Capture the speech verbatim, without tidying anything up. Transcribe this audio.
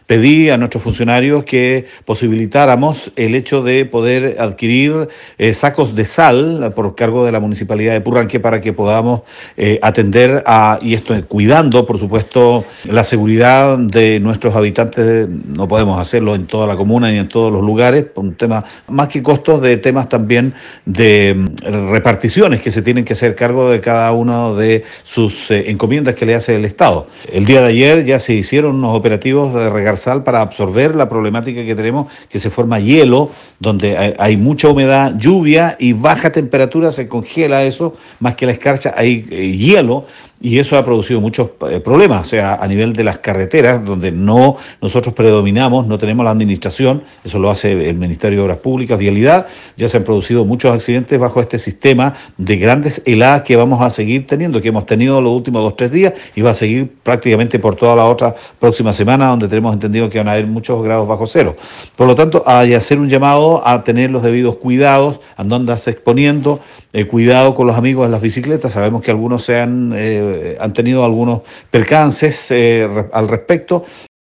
pedí a nuestros funcionarios que posibilitáramos el hecho de poder adquirir eh, sacos de sal por cargo de la Municipalidad de Purranque para que podamos eh, atender a, y esto cuidando, por supuesto, la seguridad de nuestros habitantes. No podemos hacerlo en toda la comuna ni en todos los lugares, por un tema más que costos, de temas también de mm, reparticiones que se tienen que hacer cargo de cada uno de sus eh, encomiendas que le hace el Estado. El día de ayer ya se hicieron unos operativos de regar sal para absorber la problemática que tenemos, que se forma hielo, donde hay, hay mucha humedad, lluvia y baja temperatura, se congela eso, más que la escarcha, hay eh, hielo. Y eso ha producido muchos eh, problemas, o sea, a nivel de las carreteras, donde no nosotros predominamos, no tenemos la administración, eso lo hace el Ministerio de Obras Públicas, Vialidad, ya se han producido muchos accidentes bajo este sistema de grandes heladas que vamos a seguir teniendo, que hemos tenido los últimos dos, tres días, y va a seguir prácticamente por toda la otra próxima semana, donde tenemos entendido que van a haber muchos grados bajo cero. Por lo tanto, hay que hacer un llamado a tener los debidos cuidados, a no andarse exponiendo, eh, cuidado con los amigos en las bicicletas, sabemos que algunos se han... Eh, han tenido algunos percances eh, al respecto,